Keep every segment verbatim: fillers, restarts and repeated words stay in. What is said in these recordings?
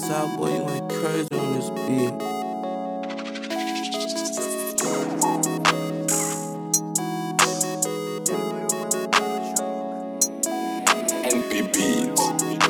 South boy, you ain't crazy on this beat. эн пи Beats.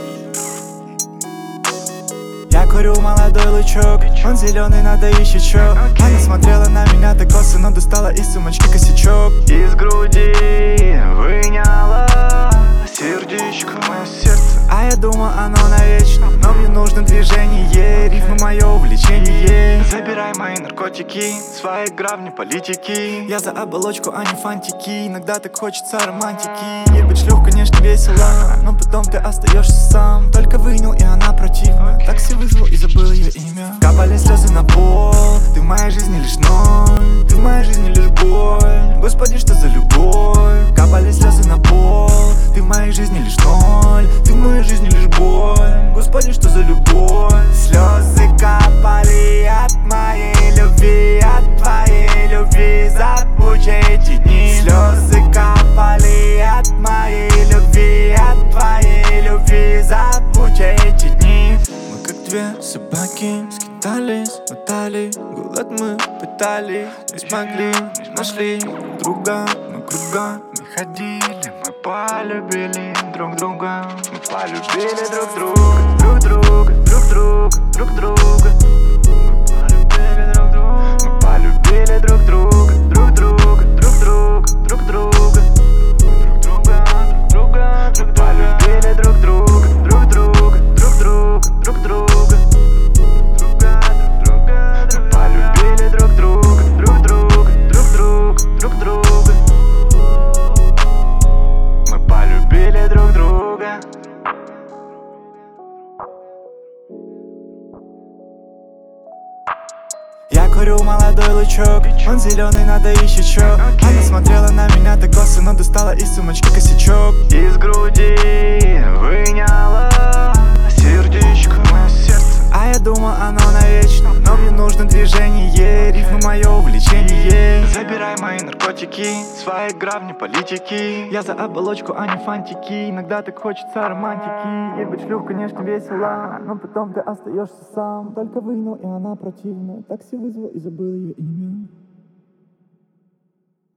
Я курю молодой лучок, он зеленый, надо еще чё. Она смотрела на меня так косо, но достала из сумочки косячок. Из груди выняла сердечко, мое сердце. А я думал, оно навечно, но мне нужно движение, рифмы мое увлечение. Забирай мои наркотики, свои грабни политики. Я за оболочку, а не фантики, иногда так хочется романтики. Ебать шлюх, конечно, весело, но потом ты остаешься сам. Только вынял, и она противна, такси вызвал и забыл ее имя. Капали слезы на пол, ты в моей жизни лишь ноль, ты в моей жизни лишь боль. Господи, что за любовь? Капали слезы на пол, ты в моей жизни лишь ноль, ты в моей жизни лишь боль. Господи, что за любовь? Слезы капали от моей любви, от твоей любви. Забудь эти дни. Слезы капали от моей любви, от твоей любви. Забудь эти дни. Мы как две собаки скитались, мотали, голод мы пытались, не смогли, не нашли друг друга, мы кругами ходили, мы полюбили друг друга, мы полюбили друг друга, друг друга, друг друга, друг друга. Мы полюбили друг друга, мы полюбили друг друга, друг друга, друг друга, друг друга. Друг друга, друг друга, друг полюбили друг друга, друг друга, друг друга, друг друга. Мы полюбили друг друга, друг друга, друг друга, друг друга. Мы полюбили друг друга. Я курю молодой лучок, он зеленый, надо еще чё. Она смотрела на меня так косо, но достала из сумочки косячок. Из груди выняла сердечко, мое сердце. А я думал, оно навечно, но мне нужно движение, рифмы мое увлечение. Забирай мои наркотики, свои грабни политики. Я за оболочку, а не фантики, иногда так хочется романтики. Ебать шлюх, конечно, весело, но потом ты остаешься сам. Только вынял, и она противна, такси вызвал и забыл ее имя.